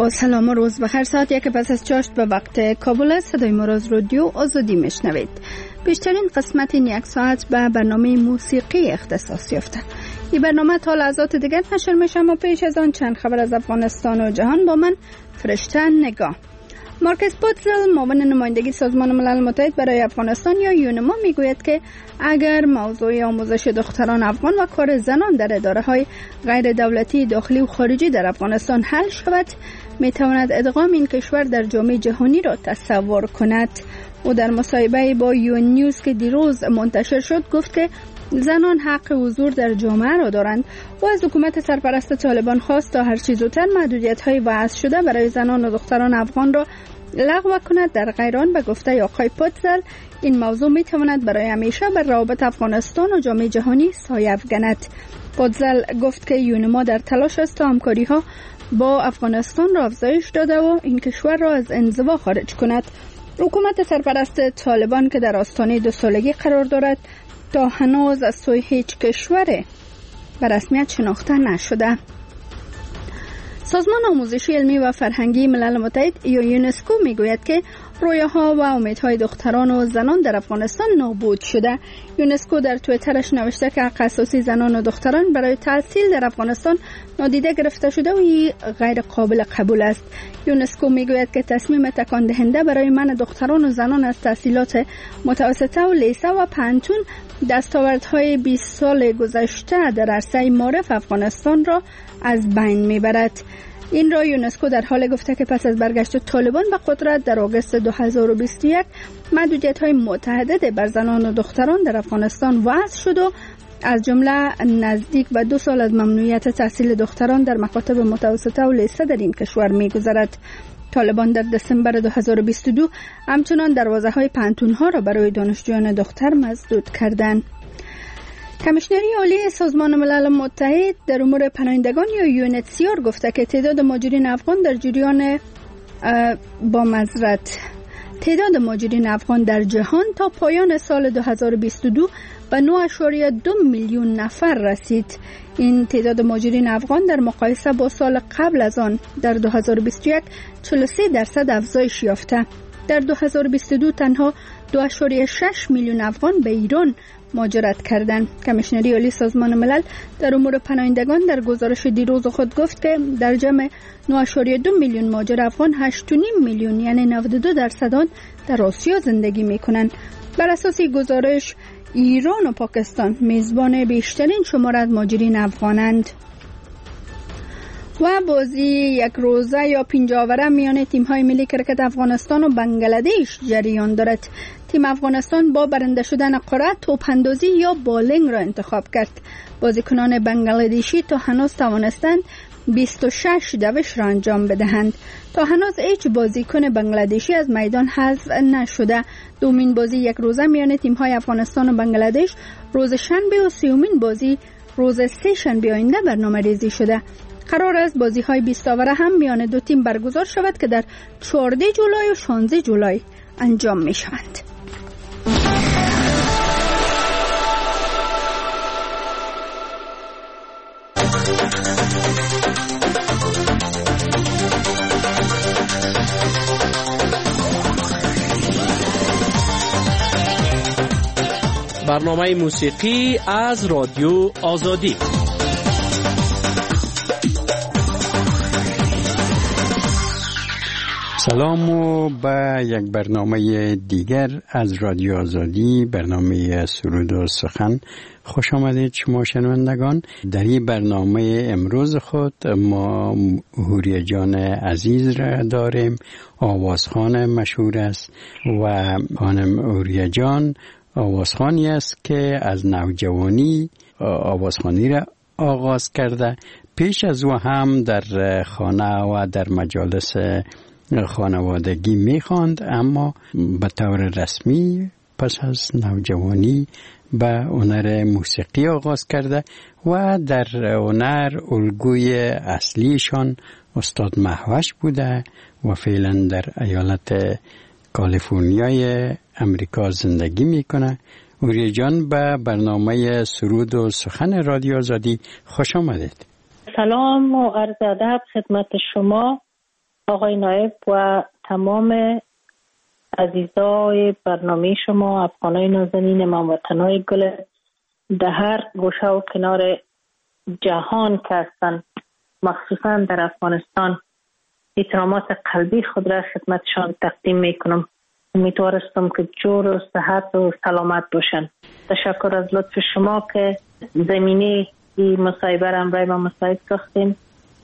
با سلام و روز بخیر. ساعت 1 پس از چاشت به وقت کابل است. صدای ما را از رادیو آزادی میشنوید. بیشترین قسمت این یک ساعت به برنامه موسیقی اختصاص یافته. این برنامه تا لحظات دیگر نشر میشه، اما پیش از آن چند خبر از افغانستان و جهان با من فرشته نگاه. مارکس پوتزل، معاون نمایندگی سازمان ملل متحد برای افغانستان یا یونما، میگوید که اگر موضوع آموزش دختران افغان و کار زنان در اداره‌های غیر دولتی داخلی و خارجی در افغانستان حل شود، میتواند ادغام این کشور در جامعه جهانی را تصور کند. او در مصاحبه با یون نیوز که دیروز منتشر شد گفت که زنان حق حضور در جامعه را دارند و از حکومت سرپرست طالبان خواست تا هر چه زودتر محدودیت‌های وضع شده برای زنان و دختران افغان را لغو کند. در غیر آن، به گفته آقای پوتزل، این موضوع میتواند برای همیشه بر روابط افغانستان و جامعه جهانی سایه افکند. پوتزل گفت که یونما در تلاش است تا همکاری‌ها با افغانستان را افزایش داده و این کشور را از انزوا خارج کند. حکومت سرپرست طالبان که در آستانه 2 سالگی قرار دارد، تا هنوز از سوی هیچ کشور به رسمیت شناخته نشده. سازمان آموزشی علمی و فرهنگی ملل متحد یا یونسکو میگوید که رویاها و امیدهای دختران و زنان در افغانستان نابود شده. یونسکو در توییترش نوشته که حق اساسی زنان و دختران برای تحصیل در افغانستان نادیده گرفته شده و این غیر قابل قبول است. یونسکو میگوید که تصمیم تکان دهنده برای منع دختران و زنان از تحصیلات متوسطه و لیسه و پانتون دستاوردهای 20 سال گذشته در عرصه معارف افغانستان را از بین میبرد. این را یونسکو در حال گفته که پس از برگشت طالبان به قدرت در آگوست 2021 محدودیت‌های متعدد بر زنان و دختران در افغانستان وضع شد و از جمله نزدیک به 2 سال از ممنوعیت تحصیل دختران در مکاتب متوسطه و لیسه در این کشور می‌گذرد. طالبان در دسامبر 2022 همچنان دروازه‌های پانتون‌ها را برای دانشجویان دختر مسدود کردند. کمیشنری عالی سازمان ملل متحد در امور پناهندگان یا یونه‌چی‌آر گفته که تعداد مهاجرین افغان در جریان تعداد مهاجرین افغان در جهان تا پایان سال 2022 به 9.2 میلیون نفر رسید. این تعداد مهاجرین افغان در مقایسه با سال قبل از آن در 2021 43% افزایش یافته. در 2022 تنها 2.6 میلیون افغان به ایران مهاجرت کردند. کمیشنری عالی سازمان ملل در امور پناهندگان در گزارش دیروز خود گفت که در جمع 9.2 میلیون مهاجر افغان 8.5 میلیون یعنی 92% آن در آسیا زندگی می‌کنند. بر اساس گزارش ایران و پاکستان میزبان بیشترین شمار از مهاجرین افغانند. و بازی یک روزه یا 5 آوره میان تیم‌های ملی کرکت افغانستان و بنگلادش جریان دارد. تیم افغانستان با برنده شدن قرعه توپ‌اندازی یا بالینگ را انتخاب کرد. بازیکنان بنگلادشی تا هنوز توانستند 26 دوش را انجام بدهند. تا هنوز هیچ بازیکن بنگلادشی از میدان حذف نشده. دومین بازی یک روزه میان تیم‌های افغانستان و بنگلادش روز شنبه و سومین بازی روز سه شنبه آینده برنامه‌ریزی شده. قرار است بازی‌های 20 آوره هم میان دو تیم برگزار شود که در 14 جولای و 16 جولای انجام می‌شوند. برنامه موسیقی از رادیو آزادی. سلام و به یک برنامه دیگر از رادیو آزادی، برنامه سرود و سخن خوش آمدید شما شنوندگان. در این برنامه امروز خود ما هوریه جان عزیز را داریم. آوازخوان مشهور است و خانم هوریه جان آوازخوانی است که از نوجوانی آوازخوانی را آغاز کرده. پیش از او هم در خانه و در مجالس خانوادگی میخواند، اما به طور رسمی پس از نوجوانی به هنر موسیقی آغاز کرده و در هنر الگوی اصلیشان استاد مهوش بوده و فعلا در ایالت کالیفرنیای امریکا زندگی میکنه. هوریه جان به برنامه سرود و سخن رادیو آزادی خوش آمدید. سلام و عرض ادب خدمت شما آقای نایب و تمام عزیزای برنامه شما، افغانای نازنین، هموطنای گل در هر گوشه و کنار جهان که هستند، مخصوصا در افغانستان، احترامات قلبی خود را خدمتشان تقدیم میکنم. امیدوارستم که جور و صحت و سلامت باشن. تشکر از لطف شما که زمینه این مصاحبه را برای ما مساعد ساختین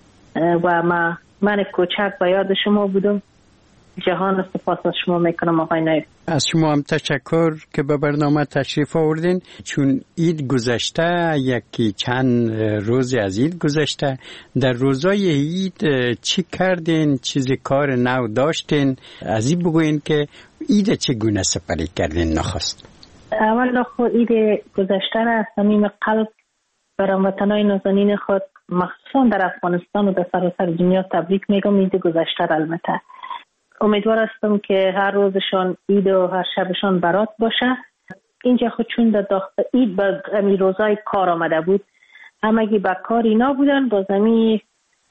و من کوچک به یاد شما بودم. جهان سپاس از شما میکنم آقای نایب. از شما هم تشکر که به برنامه تشریف آوردین. چون عید گذشته، یکی چند روز از عید گذشته، در روزای عید چی کردین؟ چیزی کار نو داشتین؟ از این بگوین که عید چگونه سپری کردین نخست؟ اول خود عید گذشته را از صمیم قلب برای هموطنان نازنین خود مخصوصا در افغانستان و در سراسر دنیا تبریک میگم. عید گذشته را البته امیدوار هستم که هر روزشان عید و هر شبشان برات باشه. اینجا خود چون در داخل عید با امی روزای کار آمده بود، همگی با کار اینا بودن. با زمین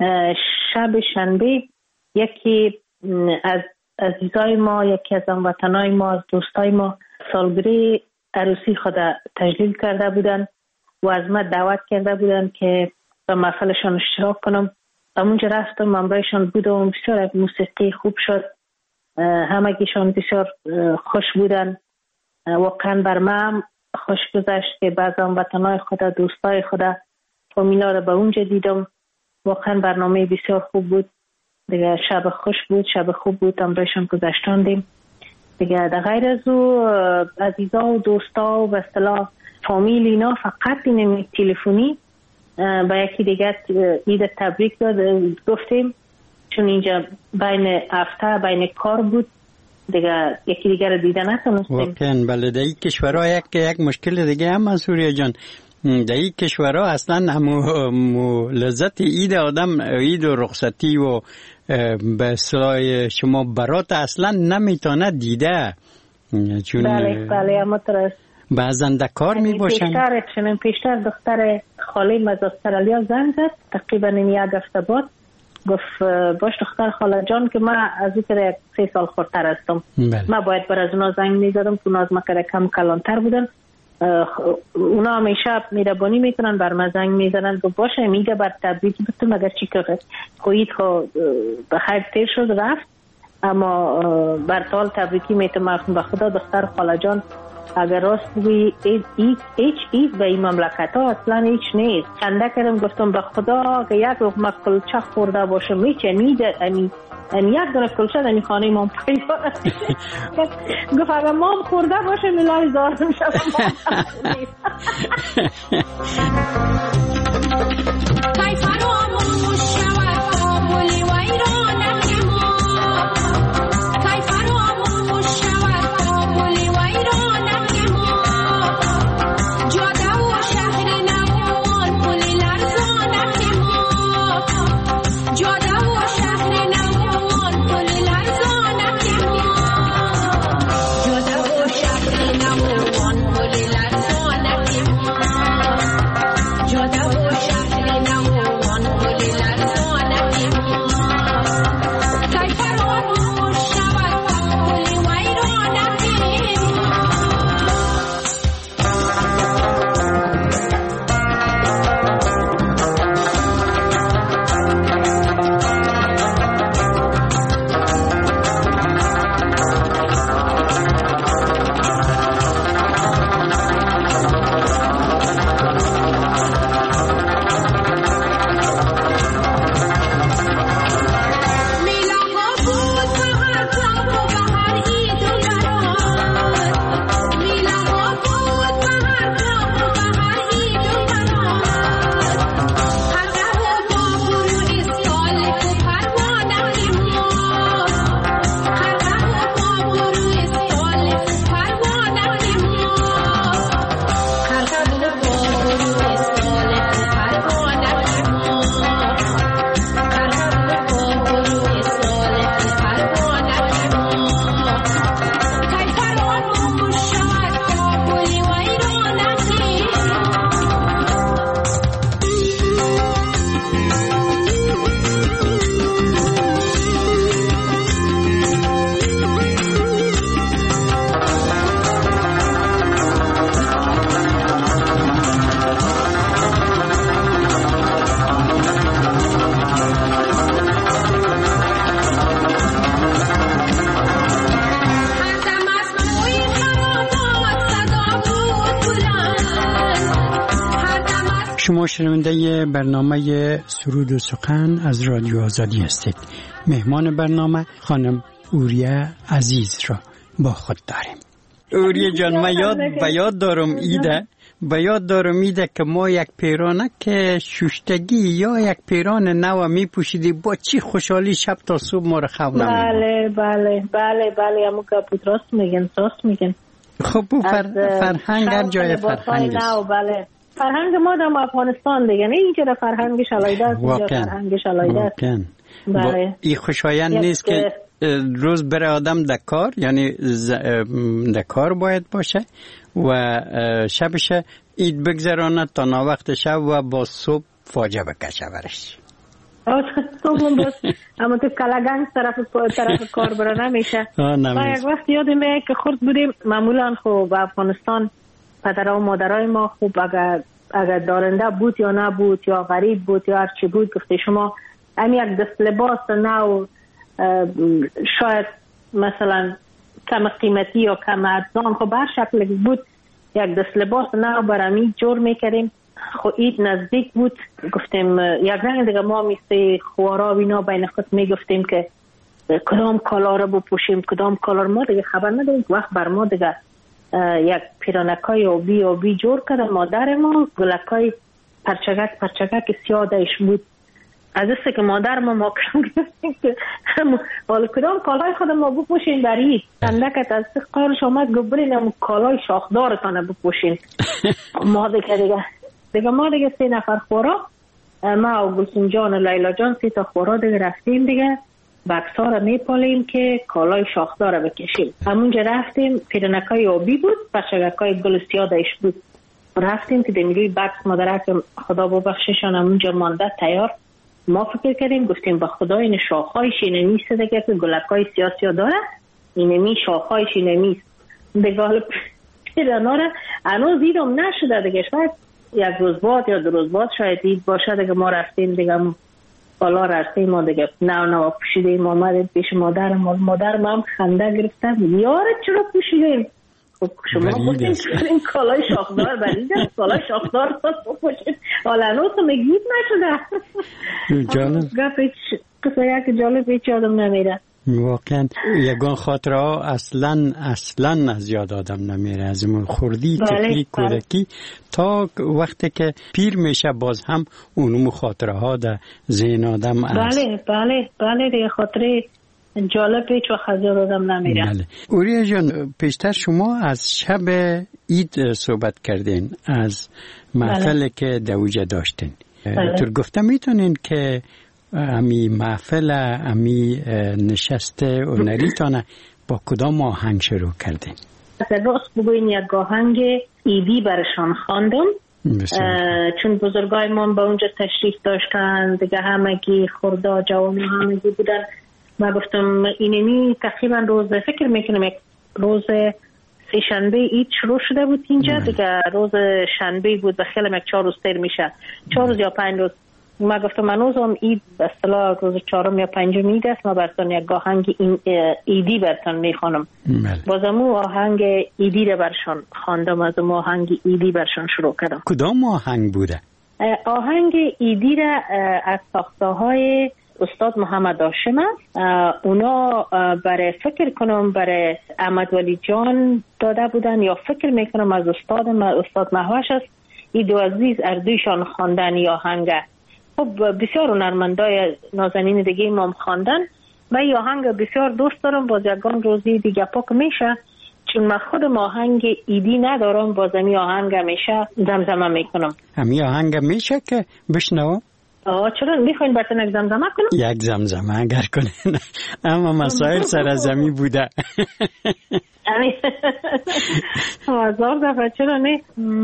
شب شنبه یکی از عزیزای ما، یکی از هموطنای ما، از دوستای ما سالگرد عروسی خود تجلیل کرده بودن و از من دعوت کرده بودن که به محفلشان اشتراک کنم. همونجا رفتم، منبعشان بودم. بسیار موسیقی خوب شد، همگیشان بسیار خوش بودن. واقعا بر من خوش گذشت که بعض هموطنای خود، دوستای خود، فامیلا را به اونجا دیدم. واقعا برنامه بسیار خوب بود دیگه. شب خوش بود، شب خوب بود، همراهشان گذشتاندیم دیگه. در غیر از او عزیزا و دوستا و به اصطلاح فامیل اینا فقط این تلفنی با یکی دیگه عید تبریک گفتیم، چون اینجا بین هفته بین کار بود دیگه، یکی دیگه رو دیده نتونستیم. واقعا بله. در این کشورها یک مشکل دیگه هم از سوریه جان، در این کشورها اصلا همو لذت عید آدم، عید و رخصتی و به اصطلاح شما برات اصلا نمیتونه دیده. چون بله همونطور بعضن در کار می باشن. پیشتر دختر خالیم از استرالیا زنگ زد تقریبا این یک هفته بعد، گفت باش دختر خاله جان که من از این طرح 3 سال خورتر هستم. من باید بر از اونا زنگ می زدم که اونا از مکره کم کلانتر بودن. اونا همیشه میربانی میکنن، بر من زنگ میزنن گفت باشه میگه بر تبریک بتون مگر چی که خویید به خیر تیر شد رفت، اما بر طال تبریکی میتونم به خدا دختر خاله جان اگر راست بگویی هیچ عید به این مملکت ها اصلا هیچ نیست. چنده کردم گفتم به خدا که یک لقمه کلچه خورده باشه میچنید یک دونه کلچه در این خانه ما پیدا گفت اگر ما خورده باشه ملای زارم شد. Yo شما شنونده برنامه سرود و سخن از رادیو آزادی هستید. مهمان برنامه خانم اوریه عزیز را با خود داریم. اوریه جان، من یاد دارم ایده که ما یک پیرانه که شوشتگی یا یک پیران نو می پوشیدی، با چی خوشحالی شب تا صبح ما رو خواب نمیدیم. بله امو که بود راست میگن. خب فرهنگ هر جای فرهنگ است. بله فرهنگ ما در افغانستان دیگه نه اینجا در فرهنگش علایده است، اینجا فرهنگش علایده است. بله این خوشایند نیست که روز بره آدم در کار، یعنی در کار باید باشه و شبش اید بگذرانه تا ناوقت شب و با صبح فاجعه بکشه برش. صبح باز اما تو کلگنگ طرف کار برا نمیشه. ما یک وقت یادمه که خورد بودیم، معمولا خب افغانستان پدر و مادرای ما خوب اگر دارنده بود یا نبود یا غریب بود یا هرچی بود، گفته شما هم یک دست لباس نو شاید مثلا کم قیمتی یا کم ارزان خب هر شکل بود، یک دست لباس نو برمی جور میکردیم. خب اید نزدیک بود، گفتیم یک رنگ دیگه ما مثل خوارا و اینا بین خود میگفتیم که کدام کالا رو بپوشیم کدام کالا رو. ما دیگه خبر نداریم. وقت بر ما دیگه یک پیرانکای آبی جور کرده مادر ما، گلکای پرچگک سیادش بود. از است که مادر ما کم گفتیم که حالا کدام کالای خود ما بپوشین در اید. اندکت از قارش آمد گبرین کالای شاخدارتانه بپوشین. ما دیگه 3 نفر خورا، ما و گلسون جان و لیلا جان 3 تا خورا دیگه رفتیم دیگه بکسا را میپالیم که کالای شاخدار را بکشیم. همونجا رفتیم، پیرنکای آبی بود، پرچگکای گل سیادش بود. رفتیم که دمیروی بکس مادرک خدا ببخششان همونجا مانده تیار. ما فکر کردیم گفتیم با خدا این شاخهایش اینمیسته دیگه که گلکای سیاه داره، اینمی شاخهایش اینمیست دیگه. حالا پیرنا را هنوز دیدم نشده دیگه، شاید یک روز بعد یا 2 روز بعد شاید دید باشه دیگه. ما رفتیم دیگه بالا رفتیم ما دیگه نو پوشیدیم آمدیم پیش مادرم هم خنده گرفتم یاره چرا پوشیدیم؟ خب شما گفتیم این کالای شاخدار برید کالای شاخدار پوشید، حالا هنوز تو مگید نشده. جالب قصه یک جالب هیچ آدم نمیره. واقعا یگان خاطره ها اصلا از یاد آدم نمیره، از اون خوردی طفلی کودکی تا وقتی که پیر میشه باز هم اونم خاطره ها در ذهن آدم است. بله دیگه خاطره جالب هیچ وقت از یاد آدم نمیره. بله. اوریه جان، پیشتر شما از شب عید صحبت کردین، از محفلی که دوجه داشتین. تو گفته میتونین که امی محفل امی نشست هنریتانه با کدام آهنگ شروع کردین؟ راست بگوین یک آهنگ ایدی برشان خواندم، چون بزرگای ما به اونجا تشریف داشتن دیگه، همگی خورده جوان همگی بودن. من گفتم اینمی تقریبا روز فکر میکنم یک روز 3 شنبه عید شروع شده بود اینجا دیگه، روز شنبه بود و خیلی 4 روز تیر میشه، 4 روز یا 5 روز. ما گفتم هنوزم عید به اصطلاح روز 4 یا 5 عید است، ما براتون یک آهنگ ایدی براتون میخوانم. بازم آهنگ ایدی رو برشان خواندم، از آهنگ ایدی برشان شروع کردم. کدام آهنگ بوده؟ آهنگ ایدی را از ساخته‌های استاد محمد هاشم است. اونا برای فکر کنم برای احمد ولی جان داده بودن یا فکر میکنم از استاد محوش است. این دو عزیز اردویشان خواندن یا آهنگ. خب بسیار هنرمندای نازنین دیگه امام خواندن و این آهنگ بسیار دوست دارم. باز یکان روزی دیگه پاک میشه، چون من خودم آهنگ ایدی ندارم، باز امی آهنگ میشه زمزمه میکنم. امی آهنگ میشه که بشنوم؟ چرا میخواین براتون یک زمزمه کنم؟ یک زمزمه اگر کنین، اما مسائل سرزمی بوده. هزار دفعه چرا نه.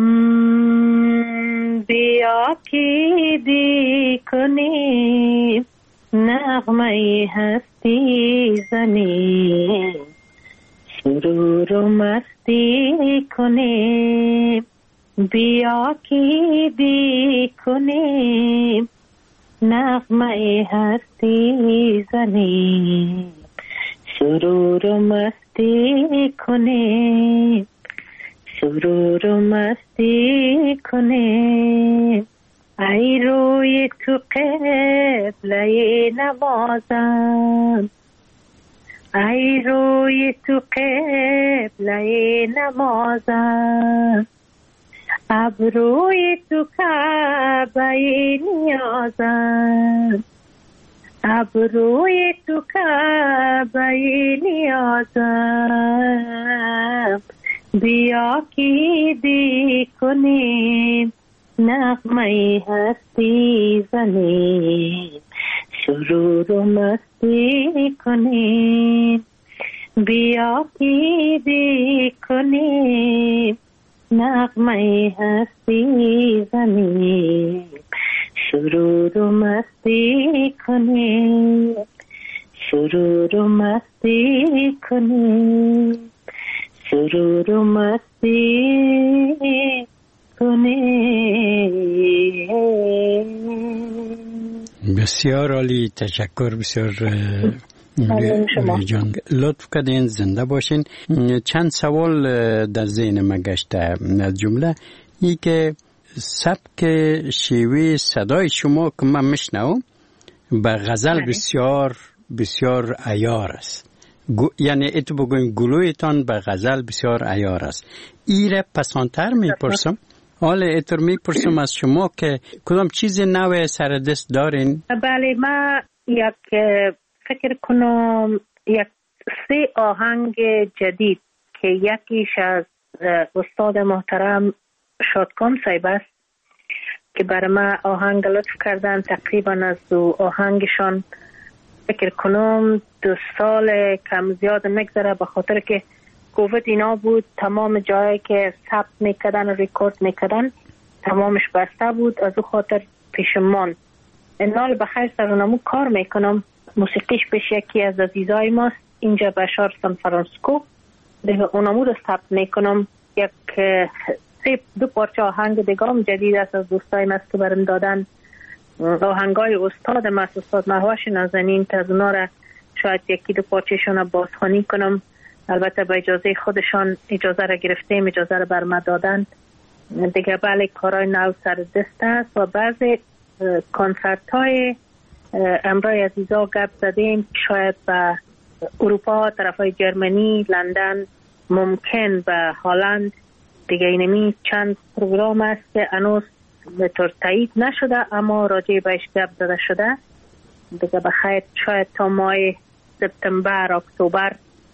بیا که دی کنی نغمه هستی زنی، سرور و مستی کنی. بیا که دی کنی نغمه هستی زنی، سرور و مستی کنی، سرور و مستی کنی. ای روی تو قبله نمازم، ای روی تو قبله نمازم، ابروی تو کعبه نیازم، ابروی تو کعبه نیازم، بیا کی دی کنیم نغمه هستی زنیم، سرور و مستی کنیم، بیا کی دی کنیم نغمه هستی زنیم، سرور و مستی کنیم، سرور و مستی کنیم، سرور و مستی کنیم. بسیار عالی، تشکر. بسیار جان لطف کردین، زنده باشین. چند سوال در ذهن من گشته. از جمله ای که سبک شیوه صدای شما که من میشنوم به غزل بسیار بسیار عیار است. یعنی اتو بگویم گلویتان به غزل بسیار عیار است. ایره پسانتر میپرسم، حالا اتر میپرسم از شما که کدام چیز نو سر دست دارین؟ بله، ما یک فکر کنم یک 3 آهنگ جدید که یکیش از استاد محترم شادکام صاحب است که برای ما آهنگ لطف کردن. تقریبا از 2 آهنگشان فکر کنم 2 سال کم زیاد نگذره، به خاطر که کووید اینا بود، تمام جایی که ثبت میکردن و ریکورد میکردن تمامش بسته بود، از او خاطر پیشمان. انال بخیر سرانمو کار میکنم، موسیقیش پیش یکی از عزیزای ماست اینجا بشار سان فرانسیسکو، دیگه اونمو رو ثبت میکنم. یک 2 پارچه آهنگ دیگه هم جدید است از دوستای مست که برم دادن، آهنگای استاد مست، استاد مهوش نازنین، که از اونا را شاید 1-2 پارچهشون رو بازخوانی کنم. البته با اجازه خودشان اجازه را گرفتیم، اجازه را بر ما دادن دیگه. بله، کارهای نو سر دست است و بعضی کنسرت های امرای عزیزا گپ زدیم، شاید به اروپا، طرف های جرمنی، لندن، ممکن به هلند دیگه. اینمی چند پروگرام است که هنوز به طور تایید نشده اما راجع بهش گپ زده شده دیگه. بخیر شاید تا ماه سپتامبر، اکتبر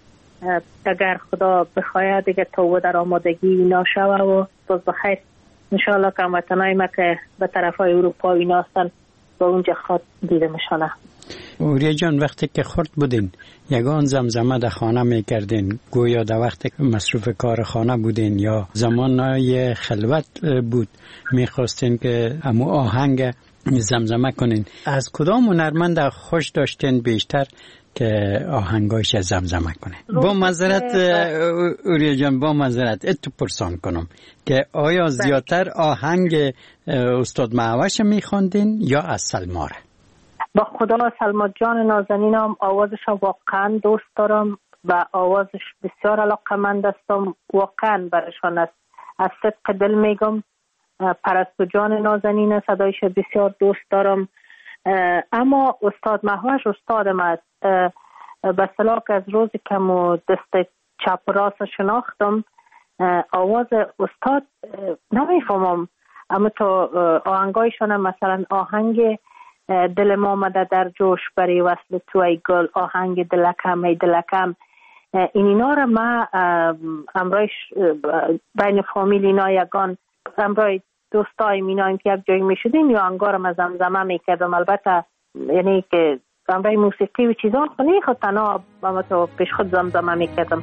اگر خدا بخواهد دیگه تا در آمادگی اینا شوه و باز بخیر انشاءالله که هموطنای ما که به طرف های اروپا اینا هستن با اونجا خود دیده میشانه. اوریا جان، وقتی که خرد بودین یگان زمزمه در خانه میکردین، گویا در وقتی که مصروف کار خانه بودین یا زمانهای خلوت بود میخواستین که همو آهنگ زمزمه کنین، از کدام هنرمند خوش داشتین بیشتر که آهنگایش زمزمه کنه؟ با معذرت اوریا جان، با معذرت اتو پرسان کنم که آیا زیادتر آهنگ استاد مهوش میخواندین یا از سلماره؟ با خدا سلما جان نازنینم آوازش واقعا دوست دارم و آوازش بسیار علاقه‌مند هستم، واقعا برشان است، از صدق دل میگم. پرستو جان نازنین صدایش بسیار دوست دارم، اما استاد مهوش استادم است. به اصطلاح از روزی که مو دست چپ و راست شناختم آواز استاد نمیفهمم، اما تو آهنگایشان مثلا آهنگ دل ما آمده در جوش برای وصل تو ای گل، آهنگ دلکم ای دلکم، اینا را ما امرایش بین فامیل اینا یگان امرای دوستای مینایم که یک جایی میشدیم یا انگارم از زمزمه میکردم. البته یعنی که امرای موسیقی و چیزان خونی خود تنها اما تو پیش خود زمزمه میکردم.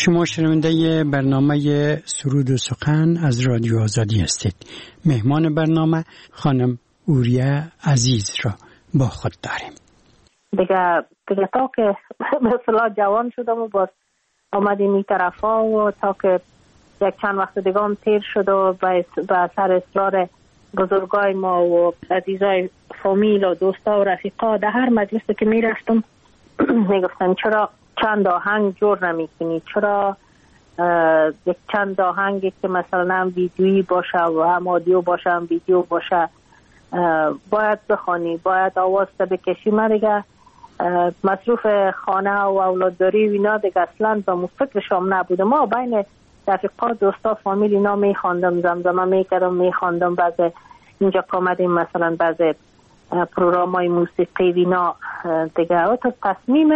شما شنونده برنامه سرود و سخن از رادیو آزادی هستید. مهمان برنامه خانم اوریه عزیز را با خود داریم. دیگه تا که مثلا جوان شدم و باز آمدیم این طرفا و تا که یک چند وقت دیگه هم تیر شد و به سر اصرار بزرگای ما و عزیزای فامیل و دوستا و رفیقا در هر مجلسی که می رفتم می گفتن چرا چند آهنگ جور نمی کنی، چرا یک چند آهنگی که مثلا ویدیویی باشه و هم آدیو باشه هم ویدیو باشه باید بخوانی، باید آواز تا بکشی. من دیگه مصروف خانه و اولادداری و اینا دیگه اصلا به فکرشام نبوده. ما بین رفیقا دوستا فامیل اینا می خواندم، زمزمه می کردم، می خواندم. بعضی اینجا که آمدیم مثلا بعضی پروگرام های موسیقی اینا دیگه تا تصمیم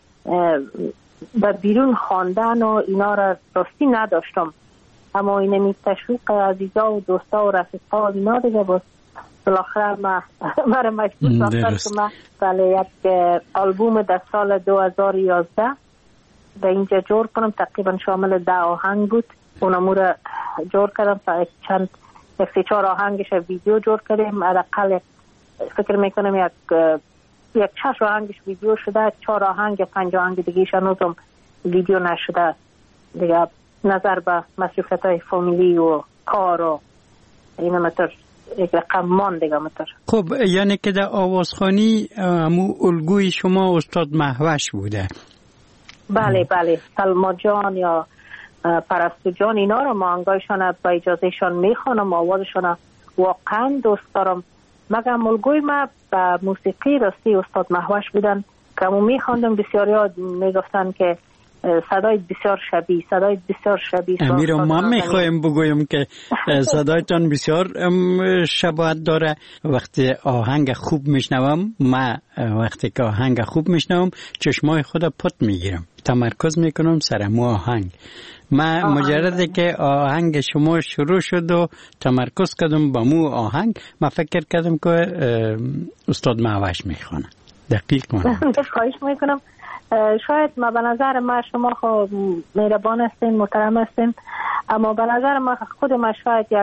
به بیرون خواندن و اینا را راستی نداشتم، اما اینمی تشویق عزیزا و دوستا و رفیقا اینا دیگه باز بالاخره مرا مجبور ساختن که من بله یک آلبوم در سال 2011 به اینجا جور کنم. تقریبا شامل 10 آهنگ بود. اونمو را جور کردم تا چند یک 3-4 آهنگش ویدیو جور کردیم. حداقل فکر میکنم یک 6 آهنگش ویدیو شده، 4 آهنگ 5 آهنگ دیگه هنوزم ویدیو نشده دیگه. نظر به مصروفیت‌های فامیلی و کار و اینا مطور یک رقم مان دیگه مطور. خب یعنی که در آوازخوانی همون الگوی شما استاد مهوش بوده؟ بله بله، سلما جان یا پرستو جان اینا رو ما انگایشان با اجازهشان میخوانم، آوازشان واقعا دوست دارم. مگم الگوی ما به موسیقی راستی استاد مهوش بودن که همون میخواندم. بسیاری ها میگفتن که صدای بسیار شبیه امیر ما میخوایم بگویم که صدایتان بسیار شباهت داره. وقتی آهنگ خوب میشنوم، من وقتی که آهنگ خوب میشنوم چشمای خود پت میگیرم، تمرکز میکنم سر مو آهنگ. من مجرده که آهنگ شما شروع شد و تمرکز کردم با مو آهنگ، من فکر کردم که استاد مهوش میخوانه. دقیق من خواهش میکنم. شاید ما به نظر ما شما خود مهربان هستین، محترم هستین، اما به نظر ما خود ما شاید یک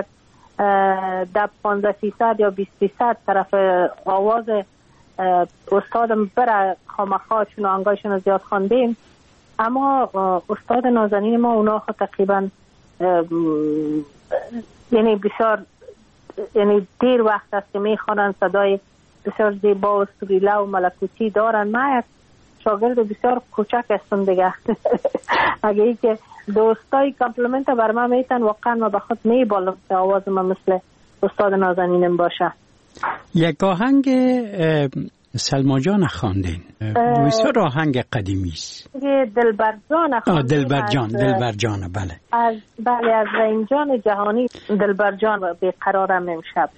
10-15% یا 20% طرف آواز استادم بره خامخا چون آنگایشون زیاد خواندیم. اما استاد نازنین ما اونا خود تقریبا یعنی بسیار یعنی دیر وقت است که میخوانن، صدای بسیار زیبا و سریله و ملکوتی دارن. من یک شاگرد بسیار کوچک هستم دیگه. اگه ای که دوستای کامپلیمنت بر من میتن واقعا ما به خود میبالم که آواز من مثل استاد نازنینم باشه. یک آهنگ سلما جان خواندین، بسیار آهنگ قدیمی است. دلبر جان خواندین. دلبر جان بله. از رحیم جان جهانی دلبر جان بیقرارم امشب.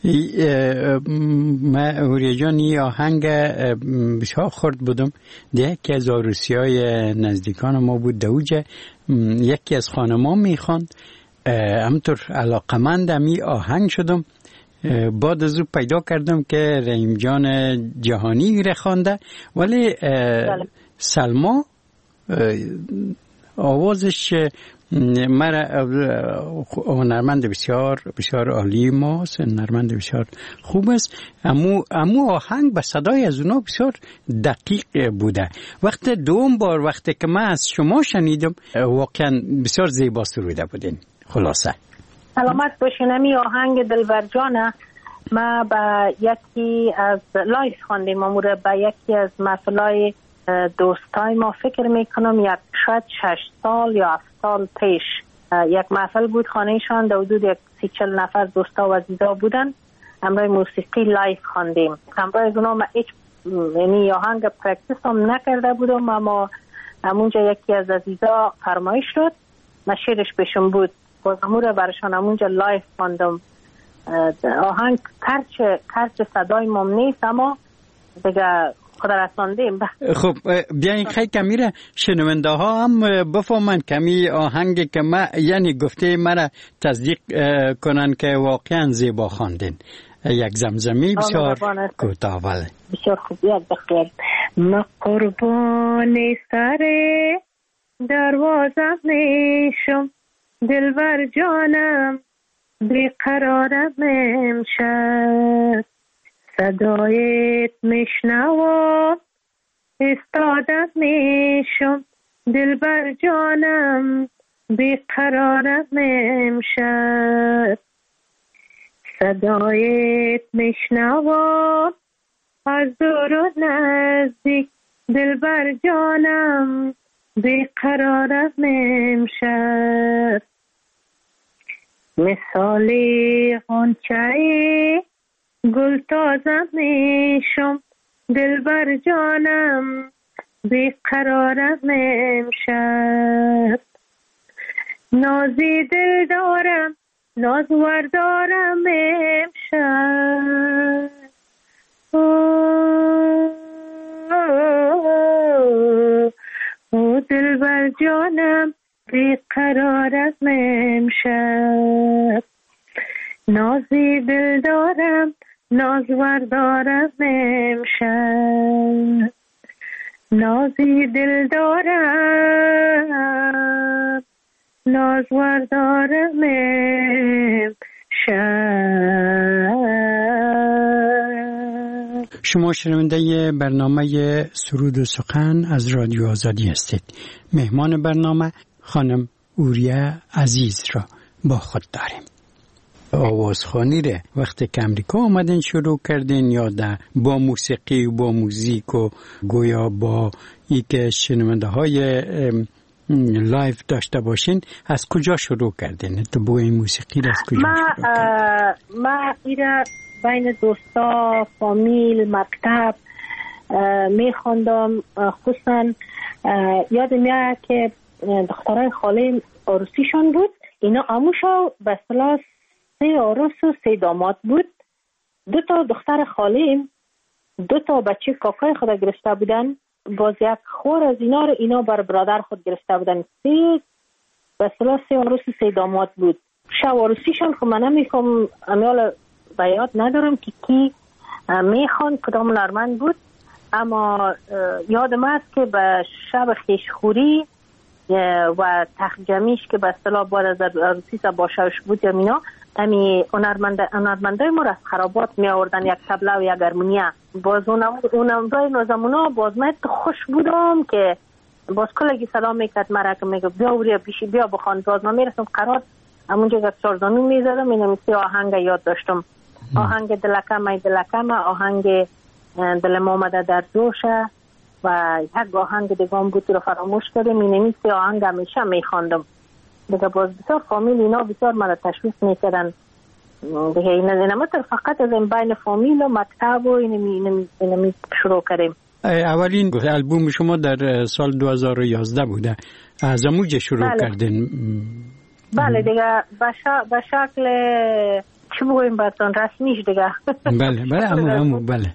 من اوریه جان این آهنگ بسیار خورد بودم. یکی از عروسی‌های نزدیکان ما بود دوجه، یکی از خانمان میخواند، همطور علاقمندم این آهنگ شدم. بعد از او پیدا کردم که رحیم جان جهانی رخوانده، ولی سلما آوازش مرا هنرمند بسیار بسیار عالی ماست، هنرمند بسیار خوب است. امو آهنگ به صدای از اونا بسیار دقیق بوده. وقتی دوم بار وقتی که من از شما شنیدم واقعا بسیار زیبا سروده بودین. خلاصه سلامت باشین. می آهنگ دلبر جانه ما با یکی از لایف خواندیم، امور با یکی از محفلای دوستای ما فکر میکنم یک شاید 6 سال یا 7 سال پیش یک محفل بود خانهشان، در حدود 30-40 نفر دوستا و عزیزا بودن. همراه موسیقی لایف خواندیم. همراه از اونا ما هیچ یعنی آهنگ پرکتیس هم نکرده بودم، اما همونجا یکی از عزیزا فرمایش شد، ما شعرش بهشون بود، باز امور برشان همونجا لایف خواندم. آهنگ کرچ صدای مام نیست، اما دیگه خدا رساندیم. خب بیاین خیلی کمی را شنونده ها هم بفهمن کمی آهنگ که ما یعنی گفته مرا تصدیق کنن که واقعا زیبا خواندین. یک زمزمی بسیار کوتاه ولی بسیار خوب. یاد بخیر. ما قربان سر دروازه میشم دلبر جانم بیقرارم امشب صدایت میشنوم استادم میشم دلبر جانم بیقرارم امشب صدایت میشنوم از دور و نزدیک دلبر جانم بیقرارم امشب مثالی غنچه گل تازه میشم دلبر جانم بیقرارم امشب نازی دل دارم نازور دارم امشب او دلبر جانم بیقرارم امشب نازی دل دارم نازور دارم امشب نازی دل دارم نازور دارم امشب. شما شنونده برنامه سرود و سخن از رادیو آزادی هستید. مهمان برنامه خانم اوریه عزیز را با خود داریم. آوازخوانی را وقتی که امریکا آمدین شروع کردین یا با موسیقی و با موزیک و گویا با ای که شنونده های لایف داشته باشین از کجا شروع کردین؟ تو با این موسیقی را از کجا شروع کردین؟ ما ایره بین دوستا فامیل مکتب میخوندم. خصوصا یادم میاد که دخترای خاله عروسیشون بود، اینا اموشا به اصطلاح 3 عروس و 3 داماد بود. 2 تا دختر خالیم 2 تا بچه کاکای خود گرفته بودن، باز یک خور از اینا رو اینا بر برادر خود گرفته بودن. 3 به اصطلاح 3 عروس و 3 داماد بود. شب عروسیشون خب من نمیخوام امیال بیاد ندارم که کی میخوان کدام هنرمند بود، اما یادم است که به شب خیشخوری و تخجمیش که به اصطلاح بعد از عروسی باشوش بود یا مینا امی هنرمندای ما را از خرابات می آوردن، یک تبله و یک هارمونیا. باز اونم دای نازمونا باز من خوش بودم که باز کلگی سلام میکرد مرا که میگه بیا وریا پیشی بیا بخوان. باز من میرسم قرار همونجا که چارزانی میزدم اینم 3 آهنگ یاد داشتم. آهنگ دلکم آهنگ دل ما آمده در جوشه و یک آهنگ دیگه هم بود رو فراموش کردم. اینمی 3 آهنگ همیشه میخواندم دیگه. باز بسیار فامیل اینا بسیار مرا تشویق میکردن دیگه. اینما فقط از این بین فامیل و مکتب و اینمی شروع کردیم. اولین البوم شما در سال 2011 بوده، از اموجه شروع کردین؟ بله دیگه به شکل چی بگویم براتون رسمیش دیگه. بله بله.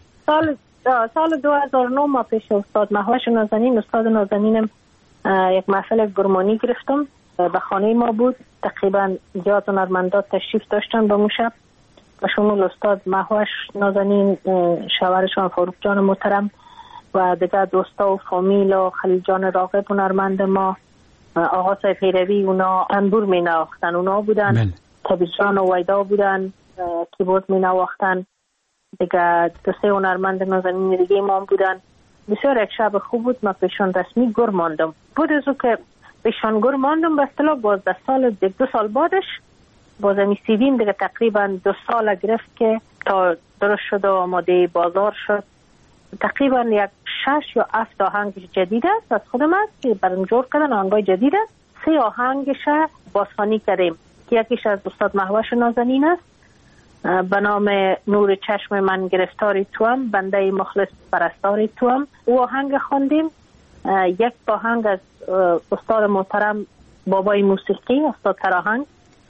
سال 2009 ما پیش استاد مهوش نازنین، استاد نازنینم یک محفل گرمانی گرفتم به خانه ما بود. تقریبا زیاد هنرمندا تشریف داشتن به شب و شمول استاد مهوش نازنین، شوهرشان فاروق جان محترم و دیگه دوستا و فامیل و خلیل جان راغب هنرمند ما، آقا صاحب پیروی اونا انبور می نواختن، اونا بودن. کبیر جان و ویدا بودن کیبورد می نواختن دیگه. 2-3 هنرمند نازنین دیگه ما بودن. بسیار یک شب خوب بود. ما پیشان رسمی گر ماندم. بود ازو که پیشان گر ماندم به اصطلاح باز 2 سال بعدش باز امی سیدیم دیگه تقریبا 2 سال گرفت که تا درست شد و آماده بازار شد. تقریبا یک 6 یا 7 آهنگ جدید است از خودم است که برام جور کردن آهنگای جدید است. 3 آهنگش بازخوانی کردیم که یکیش از استاد مهوش نازنین است به نام نور چشم من گرفتاری توام، بنده مخلص پرستاری توام. او آهنگ خواندیم. یک آهنگ از استاد محترم بابای موسیقی استاد تراهنگ،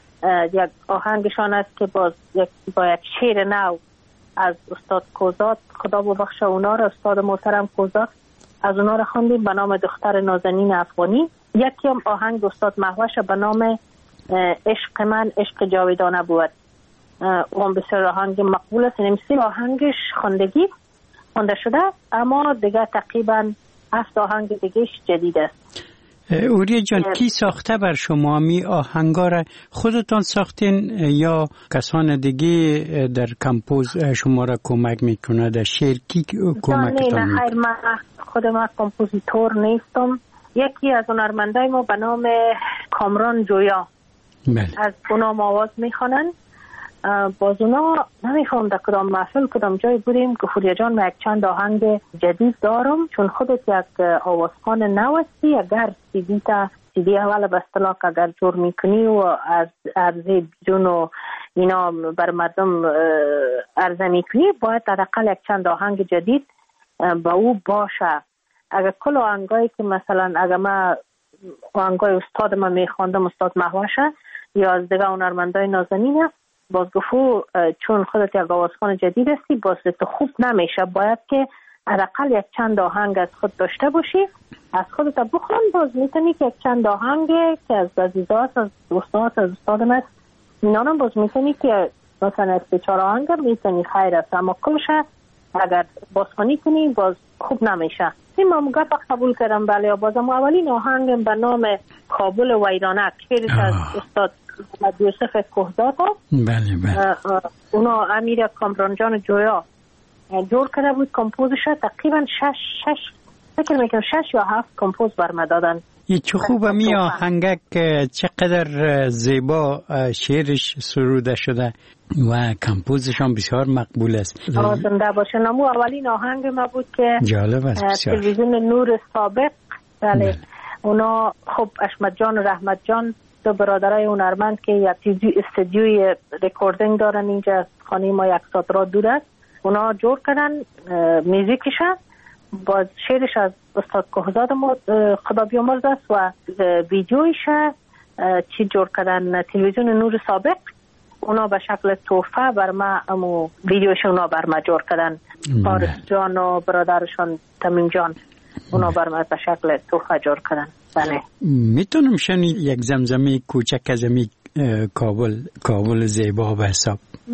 یک آهنگشان است که با یک شعر نو از استاد کوزات، خدا ببخشه اونا را، استاد محترم کوزات، از اونا را خواندیم به نام دختر نازنین افغانی. یکی هم آهنگ استاد مهوش به نام عشق من عشق جاویدانه بود. اون بسیار آهنگ مقبول است. این 3 آهنگش خوانده شده، اما دیگه تقریبا 7 آهنگ دیگهش جدید است. اوریا جان کی ساخته بر شما می آهنگا را؟ خودتان ساختین یا کسان دیگه در کمپوز شما را کمک میکنه؟ در شعر کی کمکتان میکنه؟ نه من خودم کمپوزیتور نیستم. یکی از هنرمندای ما به نام کامران جویا از اونام آواز میخوانن. باز اونا نمیخوام در کدام محفل کدام جای بودیم که فوریا جان من یک چند آهنگ جدید دارم، چون خودت یک آوازخوان نوستی، اگر سیدی اول به اصطلاح اگر جور میکنی و از عرضه جون و اینا بر مردم عرضه میکنی، باید حداقل یک چند آهنگ جدید با او باشه. اگر کل آهنگایی که مثلا اگر من آهنگای استاد من میخواندم، استاد محوشه یا از دیگه هنرمندای نازنینه، باز گفت چون خودت یک آوازخوان جدید هستی باز تو خوب نمیشه، باید که حداقل یک چند آهنگ از خود داشته باشی، از خودت بخوان. باز میتونی که یک چند آهنگ که از عزیزات از استاد است اینا هم باز میتونی که مثلا از 3-4 آهنگ میتونی خیر است، اما کلش اگر بازخوانی کنی باز خوب نمیشه. این ما گپ قبول کردم. بله، بازم اولین آهنگم به نام کابل ویرانک شعرش از استاد محمد یوسف کوهزاد است. بله. اونا امیر کامران جان جویا جور کرده بود. کمپوزش تقریبا 6 یا 7 کمپوز برم دادن. یه چه خوبه می آهنگک چقدر زیبا شعرش سروده شده و کمپوزش هم بسیار مقبول است. زنده باشه. نمو اولین آهنگ ما بود که جالب است بسیار. تلویزیون نور سابق. بله. اونا خب اشمت جان و رحمت جان دو برادرای هنرمند که یک استودیوی رکوردینگ دارن اینجا از خانه ما 1 ساعت راه دور است، اونا جور کردن میوزیکش با شعرش از استاد کوهزاد ما خدا بیامرز است و ویدیویش چی جور کردن تلویزیون نور سابق. اونا به شکل تحفه بر ما امو ویدیوش اونا بر ما جور کردن. فارس جان و برادرشان تمیم جان اونا بر ما به شکل تحفه جور کردن. بله. میتونم شنید یک زمزمه کوچک از امی کابل زیبا به حساب؟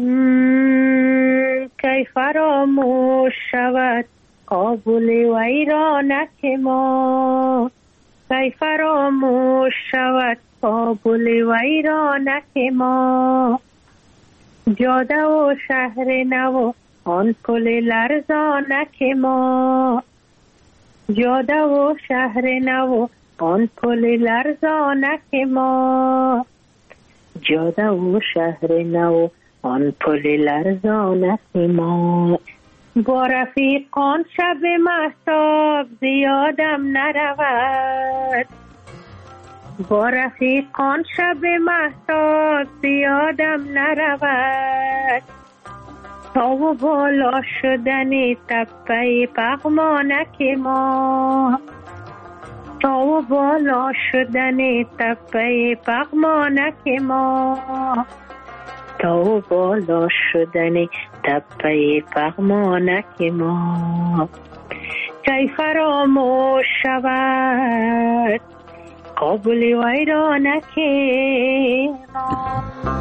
کی فراموش شود کابل ویرانک ما، کی فراموش شود کابل ویرانک ما، جاده و شهر نو آن پل لرزانک ما، جاده و شهر نو آن پل لرزانک ما، جاده و شهر نو آن پل لرزانک ما. با رفیقان شب مهتاب زیادم نرود، با رفیقان شب مهتاب زیادم نرود، تا و بالا شدن تپه پغمانک ما، تا و بالا شدن تپه پغمانک ما، تا و بالا شدن تپه پغمانک ما، کی فراموش شود کابل ویرانک ما.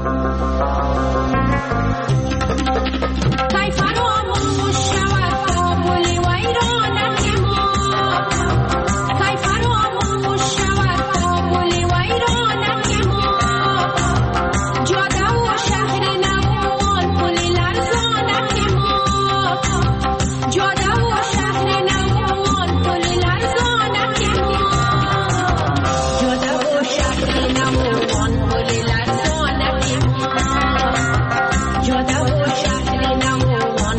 کی فراموش شود کابل ویرانک ما، کی فراموش شود کابل ویرانک ما، جاده و شهر نو آن پل لرزانک ما، جاده و شهر نو آن پل لرزانک ما، جاده و شهر نو آن پل لرزانک ما، جاده و شهر نو آن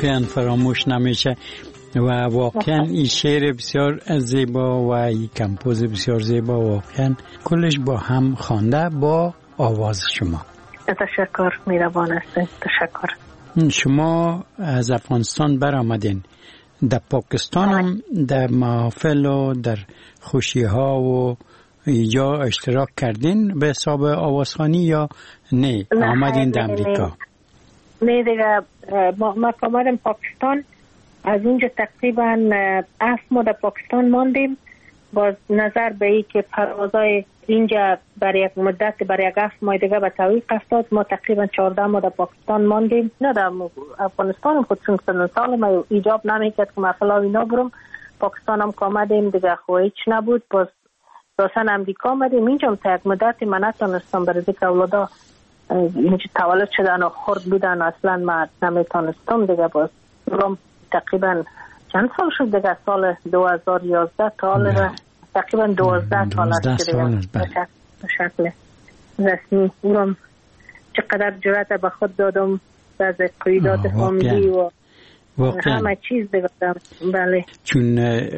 واقعا فراموش نمیشه و واقعا این شعر بسیار زیبا و این کمپوز بسیار زیبا واقعا کلش با هم خوانده با آواز شما. تشکر، مهربان هستید. تشکر. شما از افغانستان برآمدین، در پاکستان هم در محافل و در خوشی ها و اینجا اشتراک کردین به حساب آوازخوانی یا نه آمدین در امریکا؟ نه دیگه، ما آمدیم پاکستان. از اونجا تقریبا 7 ماه در پاکستان ماندیم. باز نظر به ای که پروازهای اینجا برای یک مدت برای 7 ماه دیگه به تعویق افتاد. ما تقریبا 14 ماه در پاکستان ماندیم. نه در افغانستان خود چون سال ما ایجاب نمیکرد که مثلا اینا برم. پاکستان هم که آمدیم دیگه خو هیچ نبود. باز راسن امریکا آمدیم. اینجا هم تا یک مدتی من نتونستم برای دیگه اولادا اینجا تولد شدن و خورد بودن اصلا من نمیتونستم دیگه. باز برم تقریبا چند سال شد دیگه، سال 2011 تا حال تقریبا 12 سال است دیگه به شکل رسمی. اونم چقدر جرأت به خود دادم از قیادات فامیلی و همه چیز دیگه. بله، چون